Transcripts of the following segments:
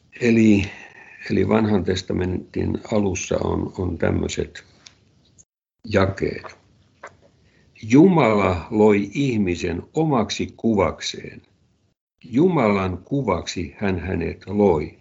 Eli vanhan testamentin alussa on tämmöiset jakeet. Jumala loi ihmisen omaksi kuvakseen. Jumalan kuvaksi hän hänet loi.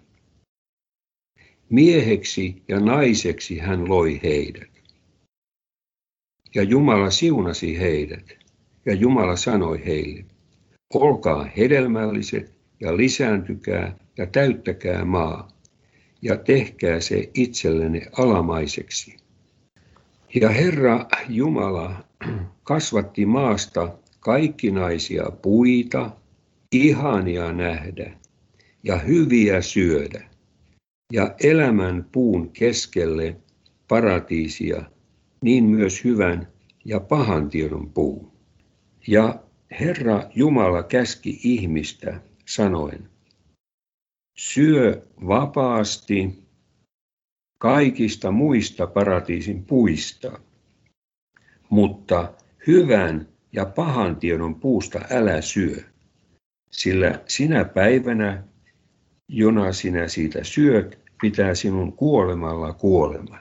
Mieheksi ja naiseksi hän loi heidät. Ja Jumala siunasi heidät. Ja Jumala sanoi heille, olkaa hedelmälliset ja lisääntykää ja täyttäkää maa. Ja tehkää se itsellenne alamaiseksi. Ja Herra Jumala kasvatti maasta kaikkinaisia puita, ihania nähdä ja hyviä syödä. Ja elämän puun keskelle paratiisia, niin myös hyvän ja pahan tiedon puu. Ja Herra Jumala käski ihmistä sanoen, syö vapaasti kaikista muista paratiisin puista, mutta hyvän ja pahan tiedon puusta älä syö, sillä sinä päivänä, jona sinä siitä syöt, pitää sinun kuolemalla kuolema.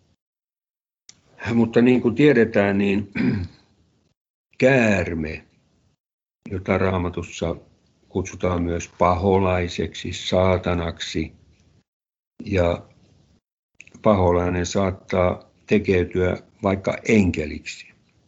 Mutta niin kuin tiedetään, niin käärme, jota Raamatussa kutsutaan myös paholaiseksi, saatanaksi, ja paholainen saattaa tekeytyä vaikka enkeliksi.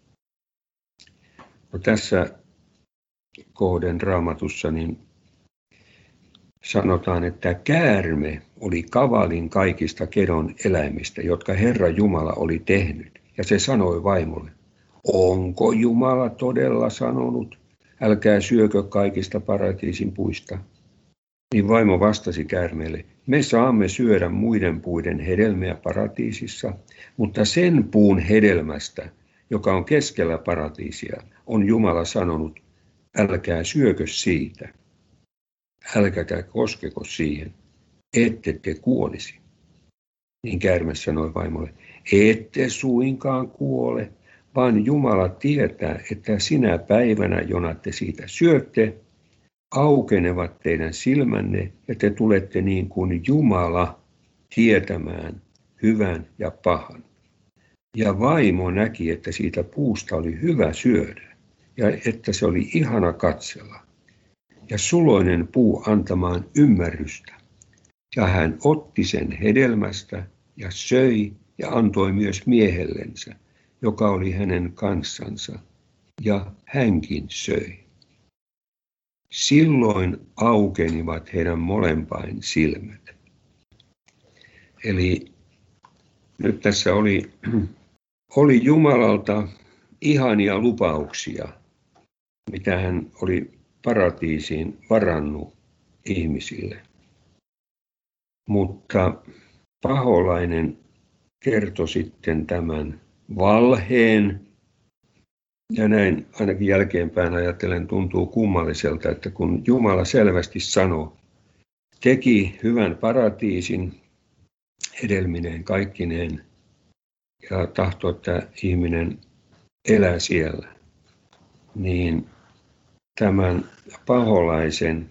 No tässä kohden Raamatussa niin sanotaan, että käärme oli kavalin kaikista kedon eläimistä, jotka Herra Jumala oli tehnyt. Ja se sanoi vaimolle, onko Jumala todella sanonut, älkää syökö kaikista paratiisin puista? Niin vaimo vastasi käärmeelle, me saamme syödä muiden puiden hedelmiä paratiisissa, mutta sen puun hedelmästä, joka on keskellä paratiisia, on Jumala sanonut, älkää syökö siitä, älkääkä koskeko siihen, ette te kuolisi. Niin käärme sanoi vaimolle, ette suinkaan kuole, vaan Jumala tietää, että sinä päivänä, jona te siitä syötte, aukenevat teidän silmänne ja te tulette niin kuin Jumala tietämään hyvän ja pahan. Ja vaimo näki, että siitä puusta oli hyvä syödä ja että se oli ihana katsella. Ja suloinen puu antamaan ymmärrystä. Ja hän otti sen hedelmästä ja söi ja antoi myös miehellensä, joka oli hänen kanssansa, ja hänkin söi. Silloin aukenivat heidän molempain silmät. Eli nyt tässä oli Jumalalta ihania lupauksia, mitä hän oli paratiisiin varannut ihmisille. Mutta paholainen kertoi sitten tämän valheen. Ja näin ainakin jälkeenpäin ajatellen tuntuu kummalliselta, että kun Jumala selvästi sanoi, teki hyvän paratiisin hedelmineen kaikkineen ja tahtoi, että ihminen elää siellä, niin tämän paholaisen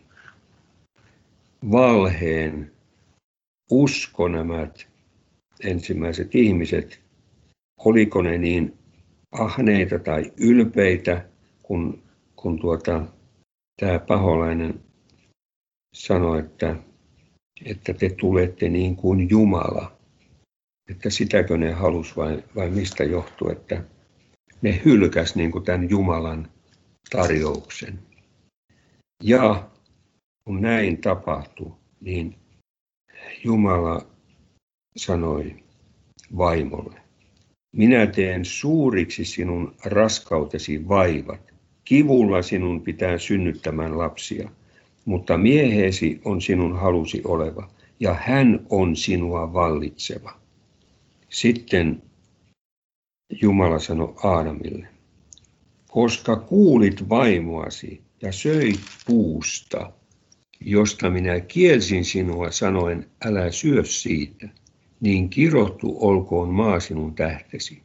valheen usko nämä ensimmäiset ihmiset, oliko ne niin ahneita tai ylpeitä, kun tämä paholainen sanoi, että te tulette niin kuin Jumala. Että sitäkö ne halusi vai mistä johtui, että ne hylkäsi niin kuin tämän Jumalan tarjouksen. Ja kun näin tapahtui, niin Jumala sanoi vaimolle, minä teen suuriksi sinun raskautesi vaivat, kivulla sinun pitää synnyttämään lapsia, mutta miehesi on sinun halusi oleva, ja hän on sinua vallitseva. Sitten Jumala sanoi Aadamille, koska kuulit vaimoasi ja söit puusta, josta minä kielsin sinua sanoen, älä syö siitä, niin kirottu olkoon maa sinun tähtesi.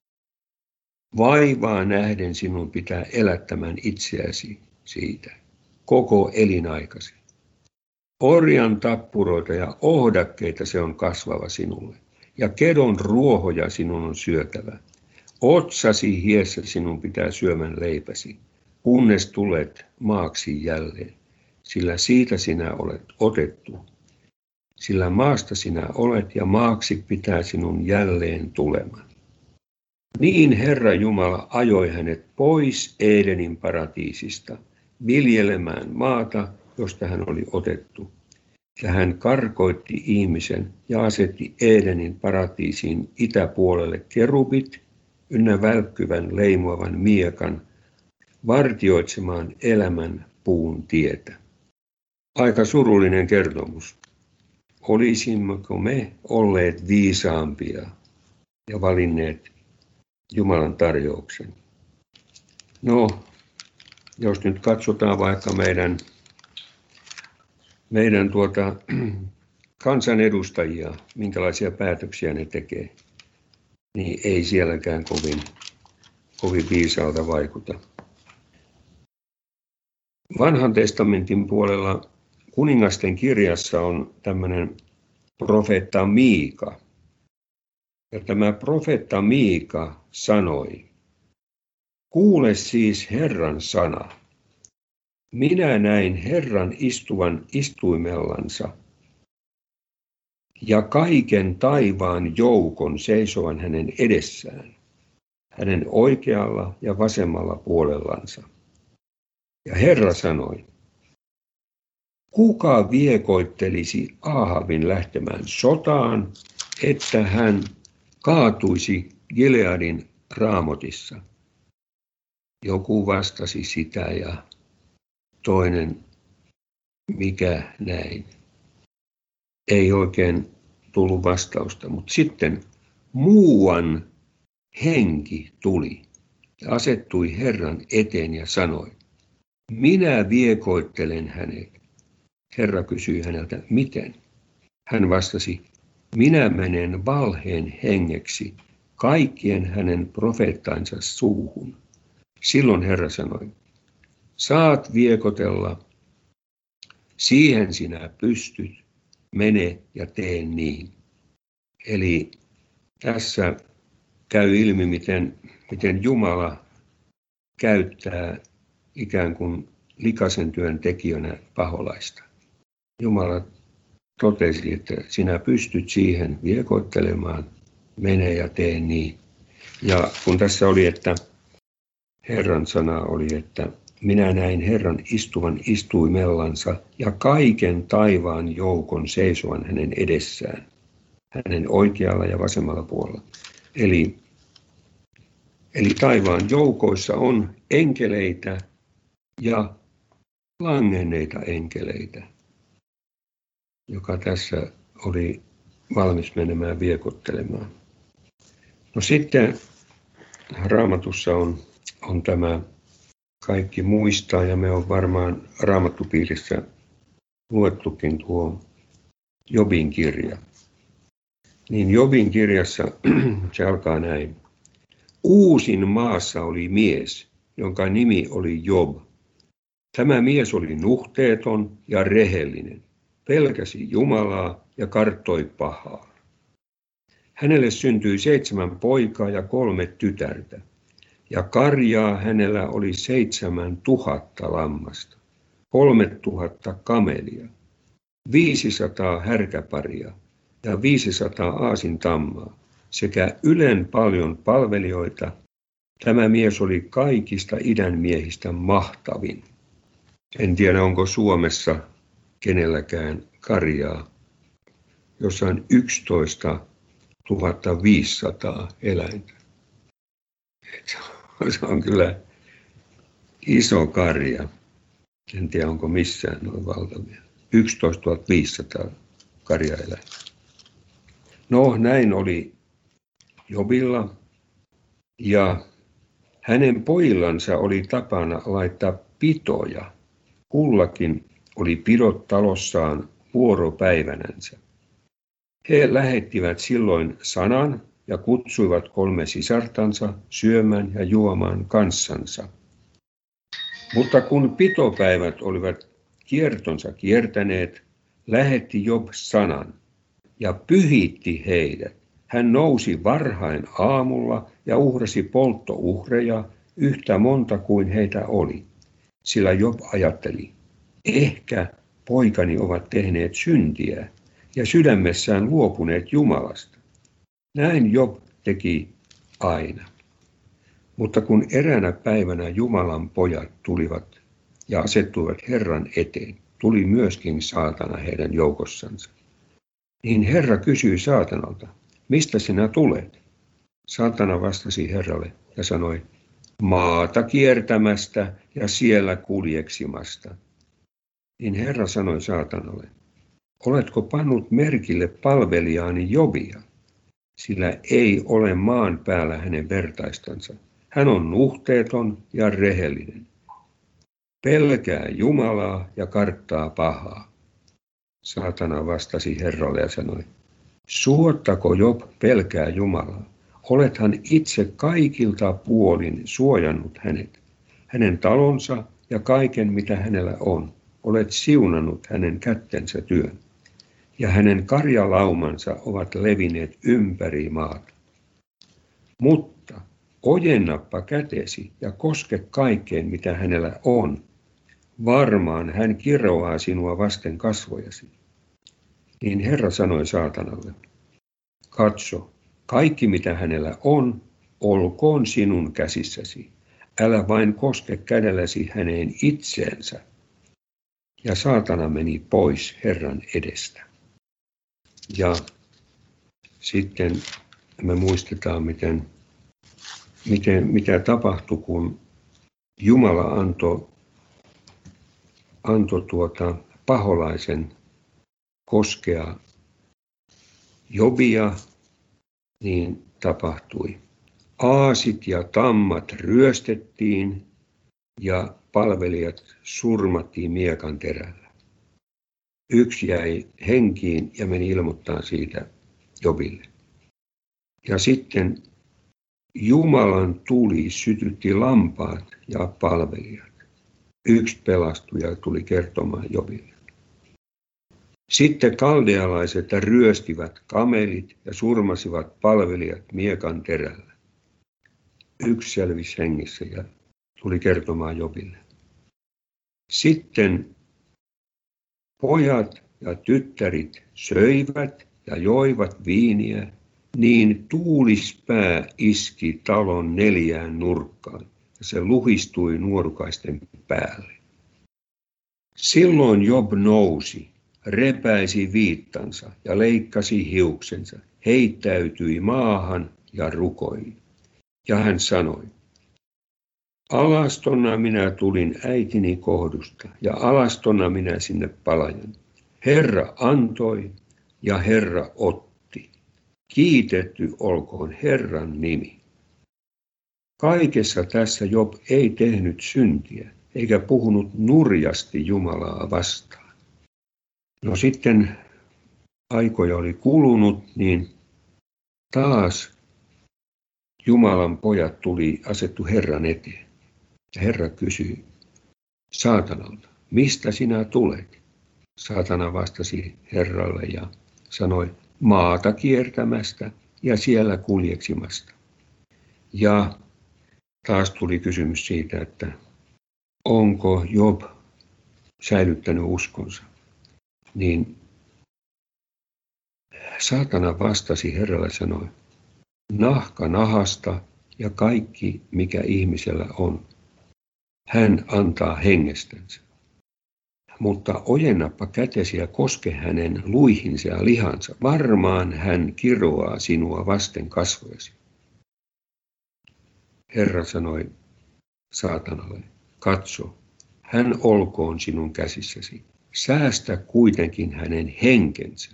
Vaivaa nähden sinun pitää elättämään itseäsi siitä, koko elinaikasi. Orjan tappuroita ja ohdakkeita se on kasvava sinulle, ja kedon ruohoja sinun on syötävä. Otsasi hiessä sinun pitää syömän leipäsi, kunnes tulet maaksi jälleen, sillä siitä sinä olet otettu. Sillä maasta sinä olet ja maaksi pitää sinun jälleen tuleman. Niin Herra Jumala ajoi hänet pois Edenin paratiisista, viljelemään maata, josta hän oli otettu. Ja hän karkoitti ihmisen ja asetti Edenin paratiisiin itäpuolelle kerubit ynnä välkkyvän leimuavan miekan, vartioitsemaan elämän puun tietä. Aika surullinen kertomus. Olisimmeko me olleet viisaampia ja valinneet Jumalan tarjouksen? No, jos nyt katsotaan vaikka meidän kansanedustajia, minkälaisia päätöksiä ne tekee, niin ei sielläkään kovin viisaalta vaikuta. Vanhan testamentin puolella kuningasten kirjassa on tämmöinen profeetta Miika. Ja tämä profeetta Miika sanoi, kuule siis Herran sana. Minä näin Herran istuvan istuimellansa ja kaiken taivaan joukon seisovan hänen edessään, hänen oikealla ja vasemmalla puolellansa. Ja Herra sanoi, kuka viekoittelisi Aahabin lähtemään sotaan, että hän kaatuisi Gileadin Raamotissa? Joku vastasi sitä ja toinen, mikä näin. Ei oikein tullut vastausta, mutta sitten muuan henki tuli ja asettui Herran eteen ja sanoi, minä viekoittelen hänet. Herra kysyi häneltä, miten? Hän vastasi, minä menen valheen hengeksi kaikkien hänen profeettainsa suuhun. Silloin Herra sanoi, saat viekotella, siihen sinä pystyt, mene ja tee niin. Eli tässä käy ilmi, miten Jumala käyttää ikään kuin likaisen työn tekijänä paholaista. Jumala totesi, että sinä pystyt siihen viekoittelemaan, mene ja tee niin. Ja kun tässä oli, että Herran sana oli, että minä näin Herran istuvan istuimellansa ja kaiken taivaan joukon seisovan hänen edessään, hänen oikealla ja vasemmalla puolella. Eli taivaan joukoissa on enkeleitä ja langenneita enkeleitä, joka tässä oli valmis menemään viekottelemaan. No sitten Raamatussa on tämä kaikki muistaa ja me on varmaan Raamattupiirissä luettukin tuo Jobin kirja. Niin Jobin kirjassa se alkaa näin. Uusin maassa oli mies, jonka nimi oli Job. Tämä mies oli nuhteeton ja rehellinen, pelkäsi Jumalaa ja karttoi pahaa. Hänelle syntyi 7 poikaa ja 3 tytärtä, ja karjaa hänellä oli 7,000 lammasta, 3,000 kamelia, 500 härkäparia ja 500 aasintammaa, sekä ylen paljon palvelijoita. Tämä mies oli kaikista idän miehistä mahtavin. En tiedä, onko Suomessa kenelläkään karjaa, jossa on 11 500 eläintä. Se on kyllä iso karja. En tiedä, onko missään noin valtavia. 11 500 karjaeläintä. No, näin oli Jobilla. Ja hänen pojillansa oli tapana laittaa pitoja. Kullakin oli pidot talossaan vuoropäivänänsä. He lähettivät silloin sanan ja kutsuivat 3 sisartansa syömään ja juomaan kanssansa. Mutta kun pitopäivät olivat kiertonsa kiertäneet, lähetti Job sanan ja pyhitti heidät. Hän nousi varhain aamulla ja uhrasi polttouhreja yhtä monta kuin heitä oli. Sillä Job ajatteli, ehkä poikani ovat tehneet syntiä ja sydämessään luopuneet Jumalasta. Näin Job teki aina. Mutta kun eräänä päivänä Jumalan pojat tulivat ja asettuivat Herran eteen, tuli myöskin saatana heidän joukossansa. Niin Herra kysyi saatanalta, mistä sinä tulet? Saatana vastasi Herralle ja sanoi, maata kiertämästä ja siellä kuljeksimasta. Niin Herra sanoi saatanalle, oletko pannut merkille palvelijaani Jobia? Sillä ei ole maan päällä hänen vertaistansa. Hän on nuhteeton ja rehellinen. Pelkää Jumalaa ja karttaa pahaa. Saatana vastasi Herralle ja sanoi, suottako Job pelkää Jumalaa? Olethan itse kaikilta puolin suojannut hänet, hänen talonsa ja kaiken mitä hänellä on. Olet siunannut hänen kättensä työn. Ja hänen karjalaumansa ovat levinneet ympäri maata. Mutta ojennappa kätesi ja koske kaikkeen, mitä hänellä on. Varmaan hän kiroaa sinua vasten kasvojasi. Niin Herra sanoi saatanalle, katso, kaikki mitä hänellä on, olkoon sinun käsissäsi. Älä vain koske kädelläsi häneen itseensä. Ja saatana meni pois Herran edestä. Ja sitten me muistetaan, mitä tapahtui, kun Jumala antoi paholaisen koskea Jobia, niin tapahtui. Aasit ja tammat ryöstettiin ja palvelijat surmattiin miekan terällä. Yksi jäi henkiin ja meni ilmoittamaan siitä Jobille. Ja sitten Jumalan tuli sytytti lampaat ja palvelijat. Yksi pelastui ja tuli kertomaan Jobille. Sitten kaldealaiset ryöstivät kamelit ja surmasivat palvelijat miekan terällä. Yksi selvisi hengissä ja tuli kertomaan Jobille. Sitten pojat ja tyttärit söivät ja joivat viiniä, niin tuulispää iski talon 4 nurkkaan ja se luhistui nuorukaisten päälle. Silloin Job nousi, repäisi viittansa ja leikkasi hiuksensa, heittäytyi maahan ja rukoili. Ja hän sanoi, alastona minä tulin äitini kohdusta ja alastona minä sinne palajan. Herra antoi ja Herra otti. Kiitetty olkoon Herran nimi. Kaikessa tässä Job ei tehnyt syntiä eikä puhunut nurjasti Jumalaa vastaan. No sitten aikoja oli kulunut, niin taas Jumalan pojat asettu Herran eteen. Ja Herra kysyi saatanalta, mistä sinä tulet? Saatana vastasi Herralle ja sanoi, maata kiertämästä ja siellä kuljeksimasta. Ja taas tuli kysymys siitä, että onko Job säilyttänyt uskonsa. Niin saatana vastasi Herralle ja sanoi, nahka nahasta ja kaikki mikä ihmisellä on. Hän antaa hengestänsä. Mutta ojennappa kätesi ja koske hänen luihinsa ja lihansa. Varmaan hän kiroaa sinua vasten kasvojasi. Herra sanoi saatanalle, katso, hän olkoon sinun käsissäsi. Säästä kuitenkin hänen henkensä.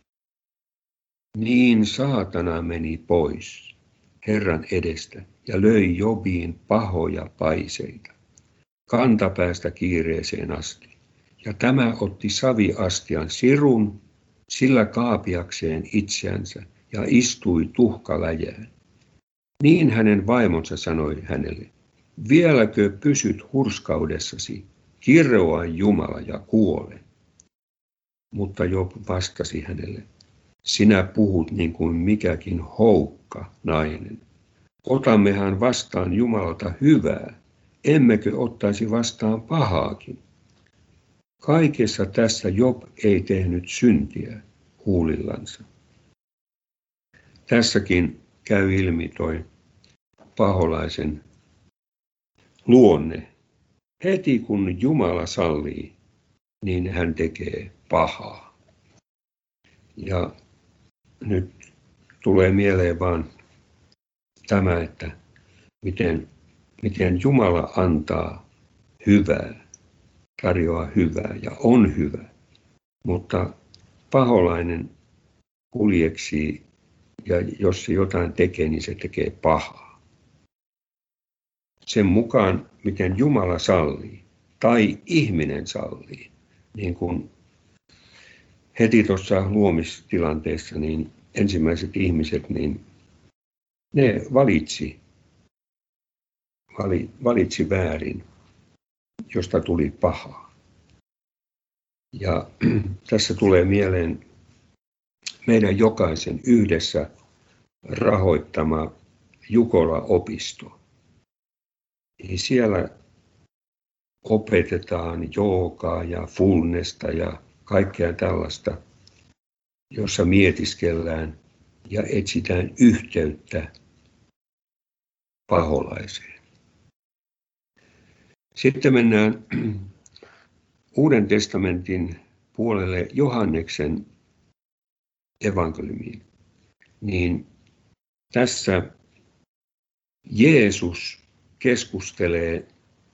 Niin saatana meni pois Herran edestä ja löi Jobiin pahoja paiseita, kantapäästä kiireeseen asti. Ja tämä otti saviastian sirun, sillä kaapiakseen itseänsä ja istui tuhkaläjään. Niin hänen vaimonsa sanoi hänelle, vieläkö pysyt hurskaudessasi, kiroa Jumala ja kuole. Mutta Job vastasi hänelle, sinä puhut niin kuin mikäkin houkka nainen. Otammehan vastaan Jumalalta hyvää, emmekö ottaisi vastaan pahaakin. Kaikessa tässä Job ei tehnyt syntiä huulillansa. Tässäkin käy ilmi toi paholaisen luonne. Heti kun Jumala sallii, niin hän tekee pahaa. Ja nyt tulee mieleen vaan tämä, että miten Jumala antaa hyvää, tarjoaa hyvää ja on hyvä, mutta paholainen kuljeksii ja jos se jotain tekee, niin se tekee pahaa. Sen mukaan, miten Jumala sallii tai ihminen sallii, niin kuin heti tuossa luomistilanteessa, niin ensimmäiset ihmiset, niin ne valitsi väärin, josta tuli pahaa. Ja tässä tulee mieleen meidän jokaisen yhdessä rahoittama Jukola-opisto. Siellä opetetaan joogaa ja fullnesta ja kaikkea tällaista, jossa mietiskellään ja etsitään yhteyttä paholaiseen. Sitten mennään Uuden testamentin puolelle Johanneksen evankeliumiin. Niin tässä Jeesus keskustelee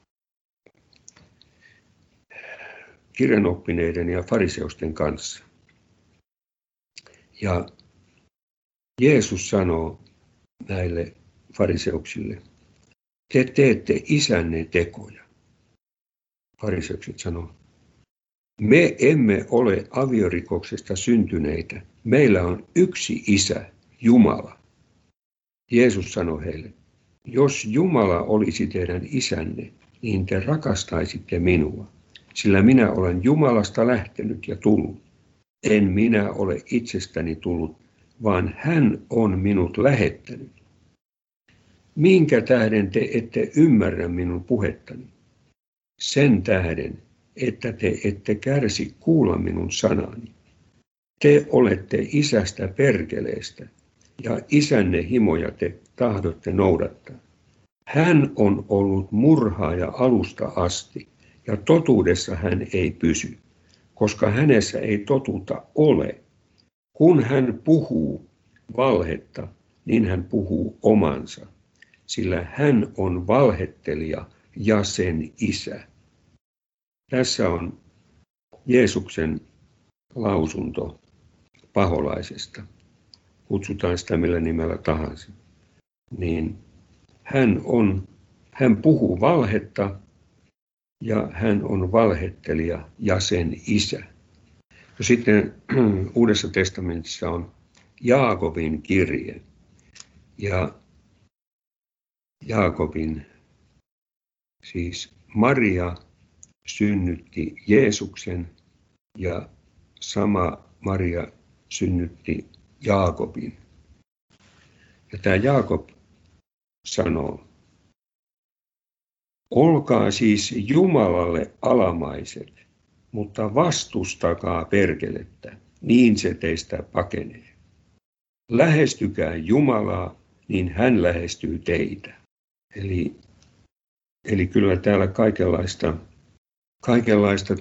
kirjanoppineiden ja fariseusten kanssa. Ja Jeesus sanoo näille fariseuksille, te teette isänne tekoja. Fariseukset sanoo, me emme ole aviorikoksesta syntyneitä. Meillä on yksi isä, Jumala. Jeesus sanoi heille, jos Jumala olisi teidän isänne, niin te rakastaisitte minua, sillä minä olen Jumalasta lähtenyt ja tullut. En minä ole itsestäni tullut, vaan hän on minut lähettänyt. Minkä tähden te ette ymmärrä minun puhettani? Sen tähden, että te ette kärsi kuulla minun sanani. Te olette isästä perkeleestä, ja isänne himoja te tahdotte noudattaa. Hän on ollut murhaaja alusta asti, ja totuudessa hän ei pysy, koska hänessä ei totuutta ole. Kun hän puhuu valhetta, niin hän puhuu omansa, sillä hän on valhettelija ja sen isä. Tässä on Jeesuksen lausunto paholaisesta. Kutsutaan sitä millä nimellä tahansa. Niin hän puhuu valhetta ja hän on valhettelija ja sen isä. Ja sitten Uudessa testamentissa on Jaakobin kirje. Ja Jaakobin, siis Maria synnytti Jeesuksen ja sama Maria synnytti Jaakobin. Ja tämä Jaakob sanoo, olkaa siis Jumalalle alamaiset, mutta vastustakaa perkelettä, niin se teistä pakenee. Lähestykää Jumalaa, niin hän lähestyy teitä. Eli kyllä täällä kaikenlaista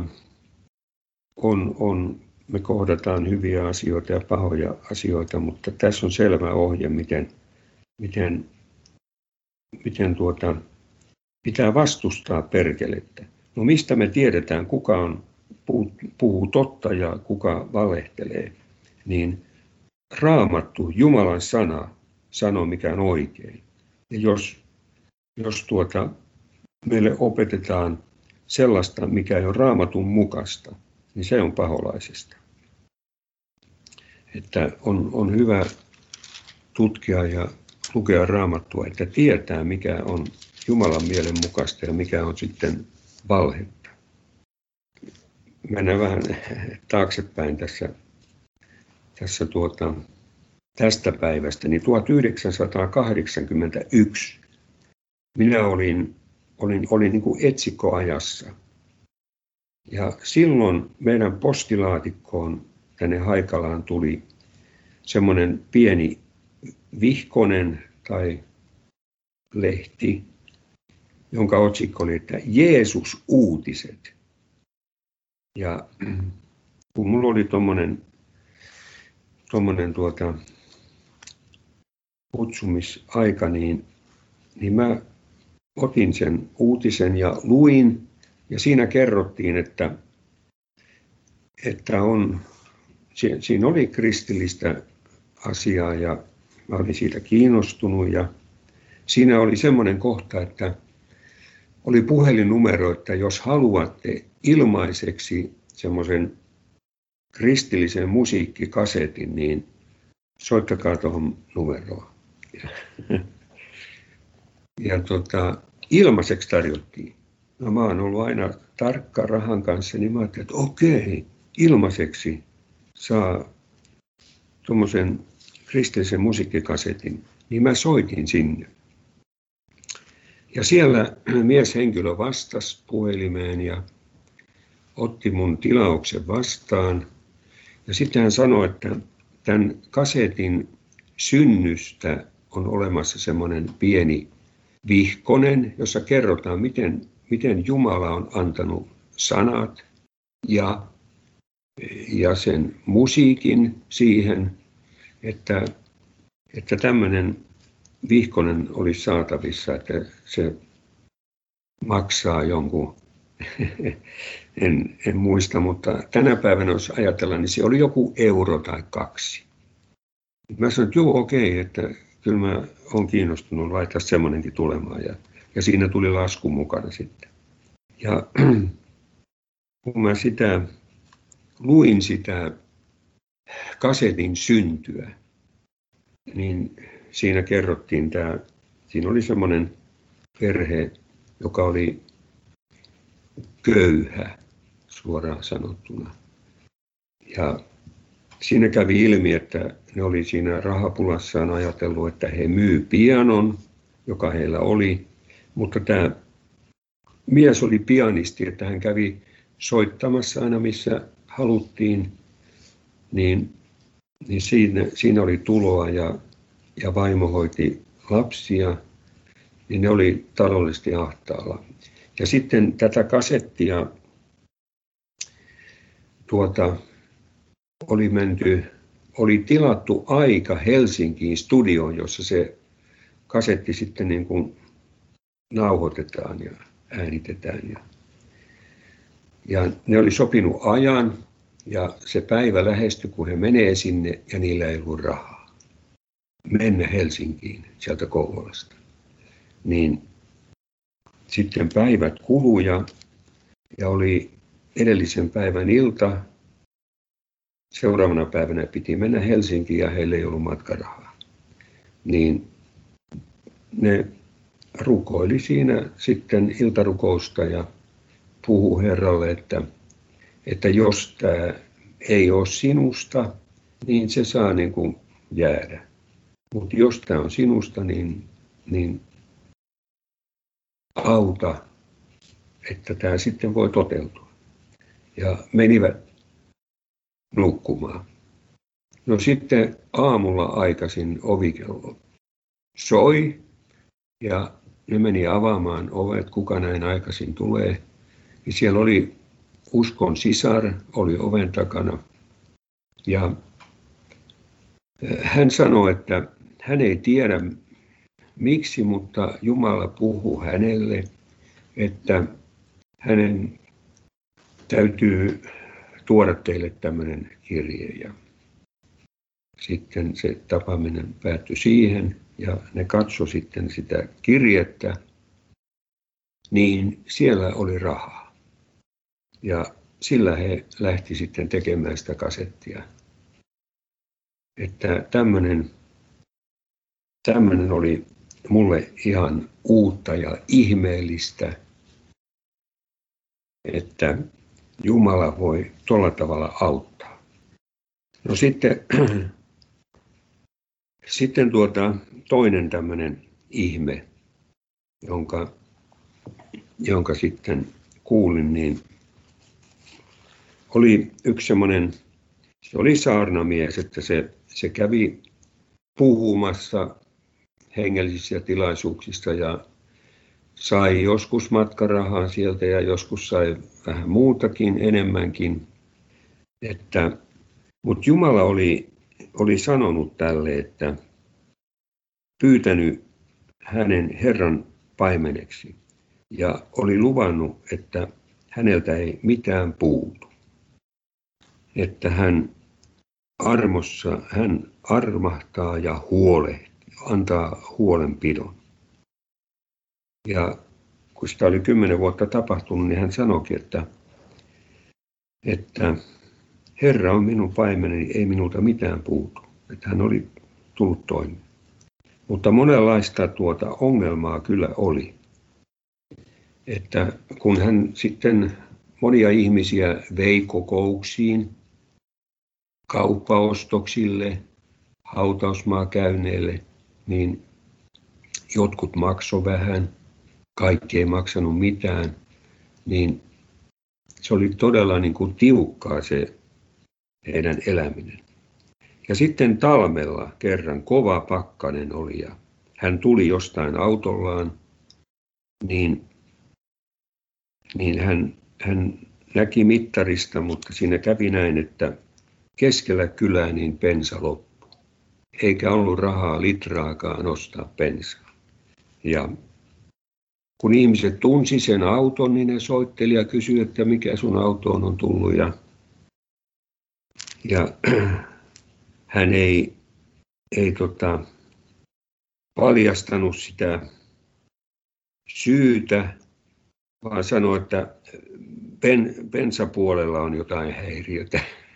on, me kohdataan hyviä asioita ja pahoja asioita, mutta tässä on selvä ohje, miten pitää vastustaa perkelettä. No mistä me tiedetään, kuka puhuu totta ja kuka valehtelee, niin Raamattu, Jumalan sana, sanoo mikä on oikein. Ja jos meille opetetaan sellaista, mikä ei ole Raamatun mukaista, niin se on paholaisesta. Että on hyvä tutkia ja lukea Raamattua, että tietää, mikä on Jumalan mielen mukaista ja mikä on sitten valhetta. mennä vähän taaksepäin tästä päivästä, niin 1981 minä olin niin kuin etsikkoajassa. Ja silloin meidän postilaatikkoon tänne Haikalaan tuli semmoinen pieni vihkonen tai lehti, jonka otsikko oli, että Jeesus-uutiset. Ja kun mulla oli tommonen kutsumisaika, niin mä otin sen uutisen ja luin. Ja siinä kerrottiin, että siinä oli kristillistä asiaa ja mä olin siitä kiinnostunut. Ja siinä oli semmoinen kohta, että oli puhelinnumero, että jos haluatte ilmaiseksi semmoisen kristillisen musiikkikasetin, niin soittakaa tuohon numeroon. Ja ilmaiseksi tarjottiin. No, mä oon ollut aina tarkka rahan kanssa, niin mä ajattelin, että okei, ilmaiseksi saa tuommoisen kristillisen musiikkikasetin. Niin mä soitin sinne. Ja siellä mieshenkilö vastasi puhelimeen ja otti mun tilauksen vastaan. Ja sitten hän sanoi, että tämän kasetin synnystä on olemassa semmoinen pieni vihkonen, jossa kerrotaan, miten Jumala on antanut sanat ja sen musiikin siihen, että tämmöinen vihkonen olisi saatavissa, että se maksaa jonkun, en muista, mutta tänä päivänä jos ajatellaan, niin se oli joku euro tai 2. Mä sanoin, että joo, okei, että kyllä mä olen kiinnostunut laittaa semmoinenkin tulemaan. Ja siinä tuli lasku mukana sitten. Ja kun mä luin sitä kasetin syntyä, niin siinä kerrottiin siinä oli semmoinen perhe, joka oli köyhä, suoraan sanottuna. Ja siinä kävi ilmi, että ne oli siinä rahapulassaan ajatellut, että he myy pianon, joka heillä oli, mutta tämä mies oli pianisti, että hän kävi soittamassa aina missä haluttiin, niin siinä oli tuloa ja vaimo hoiti lapsia, niin ne oli taloudellisesti ahtaalla. Ja sitten tätä kasettia oli tilattu aika Helsinkiin studioon, jossa se kasetti sitten niin kuin nauhoitetaan ja äänitetään. Ja ne oli sopinut ajan ja se päivä lähestyi, kun he menee sinne ja niillä ei ollut rahaa mennä Helsinkiin sieltä Kouvolasta. Niin sitten päivät kului ja oli edellisen päivän ilta. Seuraavana päivänä piti mennä Helsinkiin ja heillä ei ollut matkarahaa. Niin ne rukoili siinä sitten iltarukousta ja puhui Herralle, että jos tämä ei ole sinusta, niin se saa niin kuin jäädä. Mutta jos tämä on sinusta, niin auta, että tämä sitten voi toteutua. Ja menivät nukkumaan. No sitten aamulla aikaisin ovikello soi ja ne meni avaamaan ovet, kuka näin aikaisin tulee. Ja siellä oli uskon sisar, oli oven takana. Ja hän sanoi, että hän ei tiedä miksi, mutta Jumala puhuu hänelle, että hänen täytyy tuoda teille tämmöinen kirje. Ja sitten se tapaaminen päättyi siihen ja ne katsoi sitten sitä kirjettä, niin siellä oli rahaa. Ja sillä he lähti sitten tekemään sitä kasettia. Että tämmöinen oli mulle ihan uutta ja ihmeellistä, että Jumala voi tuolla tavalla auttaa. No sitten toinen tämmöinen ihme, jonka sitten kuulin, niin oli yksi semmoinen, se oli saarnamies, että se kävi puhumassa hengellisissä tilaisuuksissa ja sai joskus matkarahaa sieltä ja joskus sai vähän muutakin, enemmänkin. Mutta Jumala oli sanonut tälle, että pyytänyt hänen Herran paimeneksi ja oli luvannut, että häneltä ei mitään puutu. Että hän armahtaa ja antaa huolenpidon. Ja kun sitä oli 10 vuotta tapahtunut, niin hän sanoikin, että Herra on minun paimeneni, ei minulta mitään puutu. Että hän oli tullut toimeen. Mutta monenlaista ongelmaa kyllä oli. Että kun hän sitten monia ihmisiä vei kokouksiin, kauppaostoksille, hautausmaakäynneille, niin jotkut maksoi vähän, kaikki ei maksanut mitään, niin se oli todella niin kuin tiukkaa se heidän eläminen. Ja sitten talvella kerran kova pakkanen oli ja hän tuli jostain autollaan, niin hän näki mittarista, mutta siinä kävi näin, että keskellä kylää niin bensa loppui. Eikä ollut rahaa litraakaan ostaa bensaa. Ja kun ihmiset tunsi sen auton, niin ne soitteli ja kysyi, että mikä sun autoon on tullut. Ja hän ei paljastanut sitä syytä, vaan sanoi, että bensapuolella on jotain häiriötä.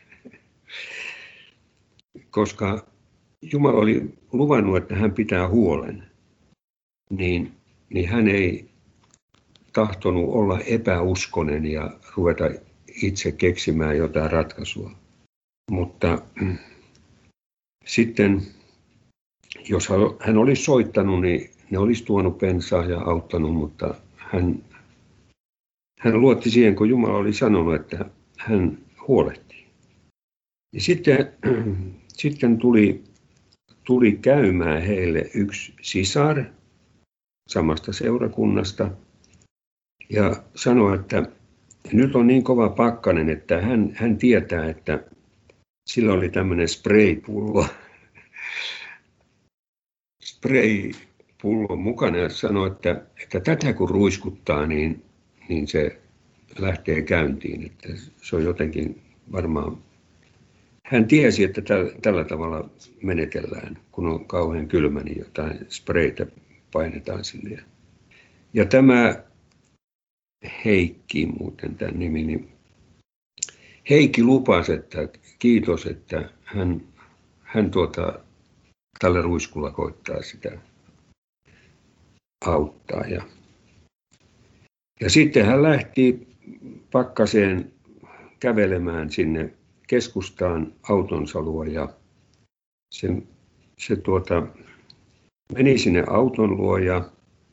Koska Jumala oli luvannut, että hän pitää huolen, niin hän ei tahtonut olla epäuskonen ja ruveta itse keksimään jotain ratkaisua. Mutta sitten, jos hän olisi soittanut, niin ne olisi tuonut bensaa ja auttanut, mutta hän luotti siihen, kun Jumala oli sanonut, että hän huolehtii. Ja sitten tuli käymään heille yksi sisar samasta seurakunnasta ja sanoi, että nyt on niin kova pakkanen, että hän tietää, että sillä oli tämmöinen spraypullo mukana ja sanoi, että tätä kun ruiskuttaa, niin se lähtee käyntiin. Että se on jotenkin varmaan. Hän tiesi, että tällä tavalla menetellään, kun on kauhean kylmä, niin jotain spraytä painetaan sinne. Ja tämä Heikki, muuten tämän nimi, niin Heikki lupasi, että kiitos, että hän tällä ruiskulla koittaa sitä auttaa. Ja sitten hän lähti pakkaseen kävelemään sinne keskustaan autonsa luo ja se meni sinne auton luo ja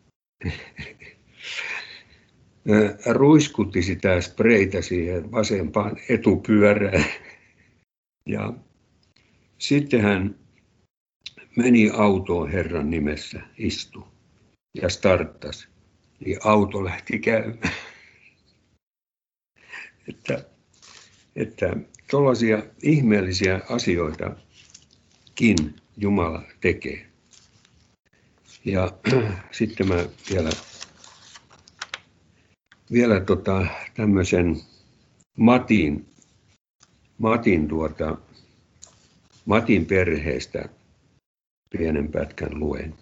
ruiskutti sitä spraytä siihen vasempaan etupyörään. Ja sitten hän meni autoon Herran nimessä, istui ja starttasi. Niin auto lähti käymään. Että tuollaisia ihmeellisiä asioitakin Jumala tekee. Ja sitten mä vielä tämmöisen Matin perheestä pienen pätkän luen.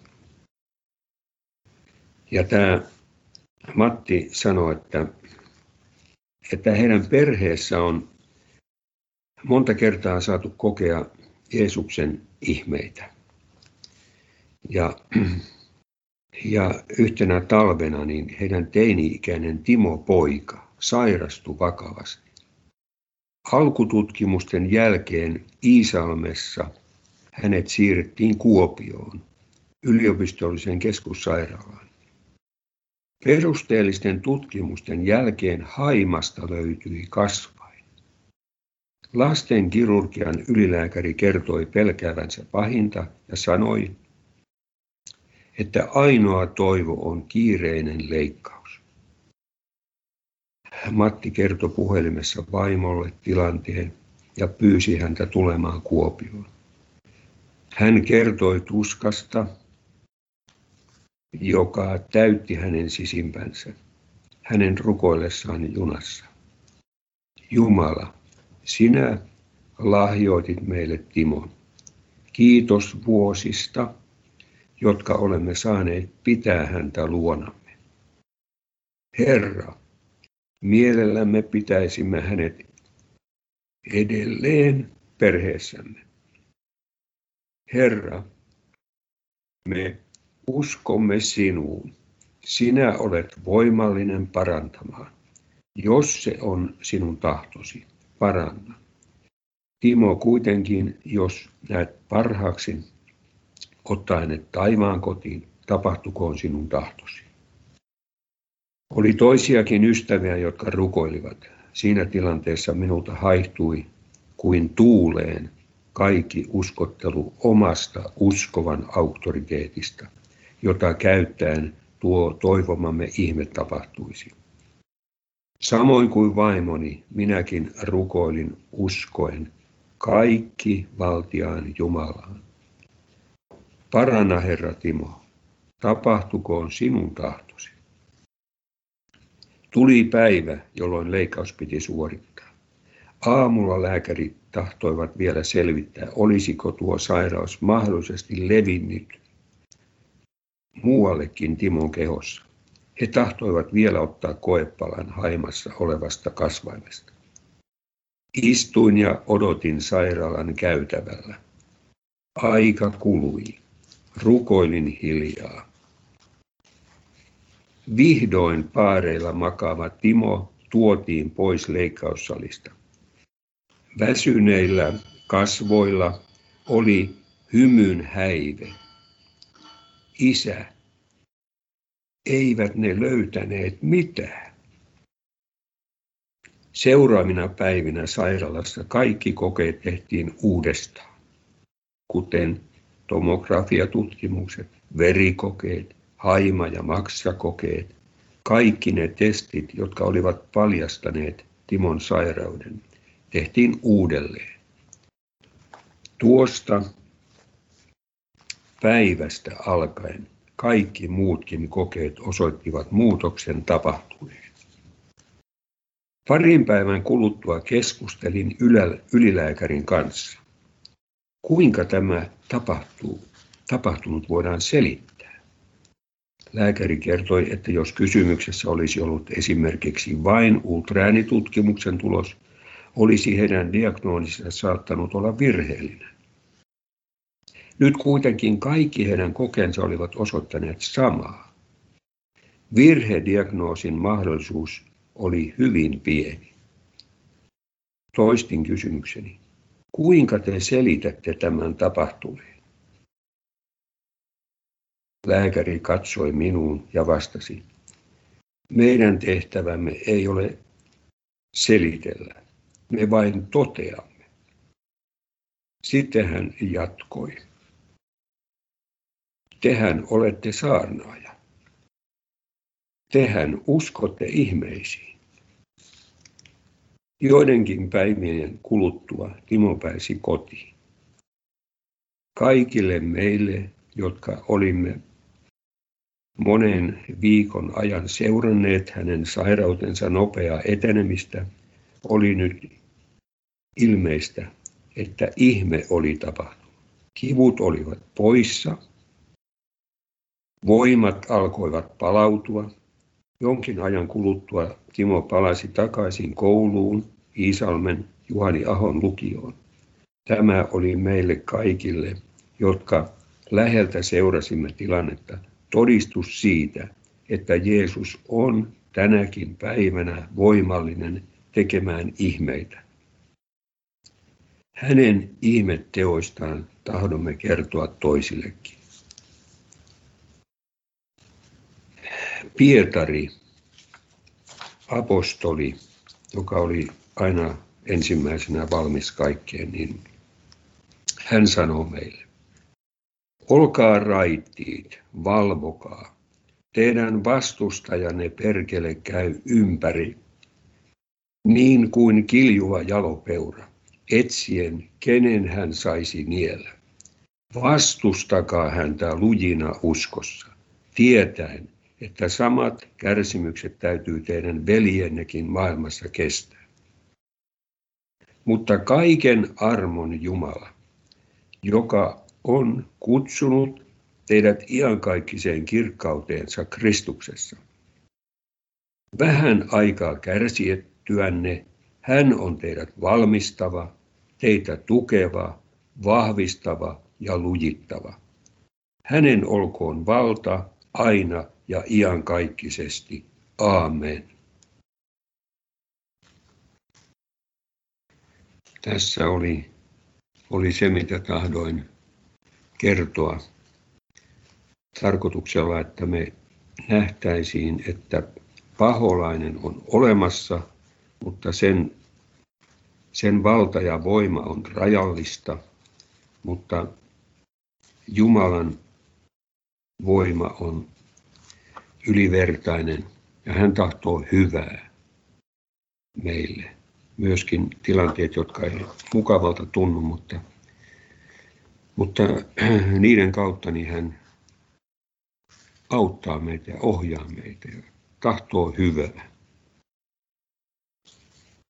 Ja tämä Matti sanoi, että heidän perheessä on monta kertaa saatu kokea Jeesuksen ihmeitä. Ja yhtenä talvena niin heidän teini-ikäinen Timo poika sairastui vakavasti. Alkututkimusten jälkeen Iisalmessa hänet siirrettiin Kuopioon, yliopistolliseen keskussairaalaan. Perusteellisten tutkimusten jälkeen haimasta löytyi kasvain. Lastenkirurgian ylilääkäri kertoi pelkäävänsä pahinta ja sanoi, että ainoa toivo on kiireinen leikkaus. Matti kertoi puhelimessa vaimolle tilanteen ja pyysi häntä tulemaan Kuopioon. Hän kertoi tuskasta, joka täytti hänen sisimpänsä, hänen rukoillessaan junassa. Jumala, sinä lahjoitit meille Timon. Kiitos vuosista, jotka olemme saaneet pitää häntä luonamme. Herra, mielellämme pitäisimme hänet edelleen perheessämme. Herra, me uskomme sinuun. Sinä olet voimallinen parantamaan. Jos se on sinun tahtosi, paranna. Timo kuitenkin, jos näet parhaaksi, ottaa hänet taivaan kotiin, tapahtukoon sinun tahtosi. Oli toisiakin ystäviä, jotka rukoilivat. Siinä tilanteessa minulta haihtui kuin tuuleen kaikki uskottelu omasta uskovan auktoriteetista, jota käyttäen tuo toivomamme ihme tapahtuisi. Samoin kuin vaimoni, minäkin rukoilin uskoen kaikki valtiaan Jumalaan. Paranna, Herra Timo, tapahtukoon sinun tahtosi. Tuli päivä, jolloin leikkaus piti suorittaa. Aamulla lääkärit tahtoivat vielä selvittää, olisiko tuo sairaus mahdollisesti levinnyt muuallekin Timon kehossa. He tahtoivat vielä ottaa koepalan haimassa olevasta kasvaimesta. Istuin ja odotin sairaalan käytävällä. Aika kului. Rukoilin hiljaa. Vihdoin paareilla makaava Timo tuotiin pois leikkaussalista. Väsyneillä kasvoilla oli hymyn häive. Isä, eivät ne löytäneet mitään. Seuraavina päivinä sairaalassa kaikki kokeet tehtiin uudestaan, kuten tomografiatutkimukset, verikokeet, haima- ja maksakokeet, kaikki ne testit, jotka olivat paljastaneet Timon sairauden, tehtiin uudelleen. Tuosta päivästä alkaen kaikki muutkin kokeet osoittivat muutoksen tapahtuneen. Parin päivän kuluttua keskustelin ylilääkärin kanssa. Kuinka tämä tapahtunut voidaan selittää? Lääkäri kertoi, että jos kysymyksessä olisi ollut esimerkiksi vain ultraäänitutkimuksen tulos, olisi heidän diagnoosinsa saattanut olla virheellinen. Nyt kuitenkin kaikki heidän kokeensa olivat osoittaneet samaa. Virhediagnoosin mahdollisuus oli hyvin pieni. Toistin kysymykseni. Kuinka te selitätte tämän tapahtuneen? Lääkäri katsoi minuun ja vastasi. Meidän tehtävämme ei ole selitellä. Me vain toteamme. Sitten hän jatkoi. Tehän olette saarnaaja. Tehän uskotte ihmeisiin. Joidenkin päivien kuluttua Timo pääsi kotiin. Kaikille meille, jotka olimme monen viikon ajan seuranneet hänen sairautensa nopeaa etenemistä, oli nyt ilmeistä, että ihme oli tapahtunut. Kivut olivat poissa, voimat alkoivat palautua. Jonkin ajan kuluttua Timo palasi takaisin kouluun Iisalmen Juhani Ahon lukioon. Tämä oli meille kaikille, jotka läheltä seurasimme tilannetta, todistus siitä, että Jeesus on tänäkin päivänä voimallinen tekemään ihmeitä. Hänen ihmetteoistaan tahdomme kertoa toisillekin. Pietari, apostoli, joka oli aina ensimmäisenä valmis kaikkeen, niin hän sanoo meille: olkaa raittiit, valvokaa. Teidän vastustajanne perkele käy ympäri, niin kuin kiljuva jalopeura, etsien kenen hän saisi niellä. Vastustakaa häntä lujina uskossa, tietäen, että samat kärsimykset täytyy teidän veljennekin maailmassa kestää. Mutta kaiken armon Jumala, joka on kutsunut teidät iankaikkiseen kirkkauteensa Kristuksessa. Vähän aikaa kärsiettyänne hän on teidät valmistava, teitä tukeva, vahvistava ja lujittava. Hänen olkoon valta aina ja iankaikkisesti. Aamen. Tässä oli se, mitä tahdoin kertoa tarkoituksella, että me nähtäisiin, että paholainen on olemassa, mutta sen valta ja voima on rajallista, mutta Jumalan voima on ylivertainen ja hän tahtoo hyvää meille. Myöskin tilanteet, jotka ei mukavalta tunnu, mutta niiden kautta niin hän auttaa meitä ja ohjaa meitä ja tahtoo hyvää.